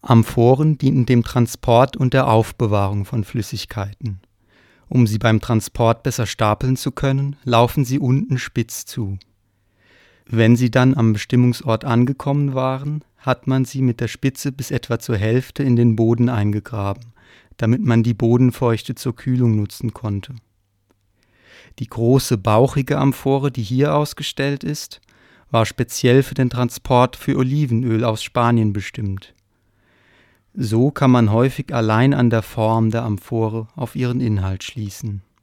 Amphoren dienten dem Transport und der Aufbewahrung von Flüssigkeiten. Um sie beim Transport besser stapeln zu können, laufen sie unten spitz zu. Wenn sie dann am Bestimmungsort angekommen waren, hat man sie mit der Spitze bis etwa zur Hälfte in den Boden eingegraben, damit man die Bodenfeuchte zur Kühlung nutzen konnte. Die große, bauchige Amphore, die hier ausgestellt ist, war speziell für den Transport für Olivenöl aus Spanien bestimmt. So kann man häufig allein an der Form der Amphore auf ihren Inhalt schließen.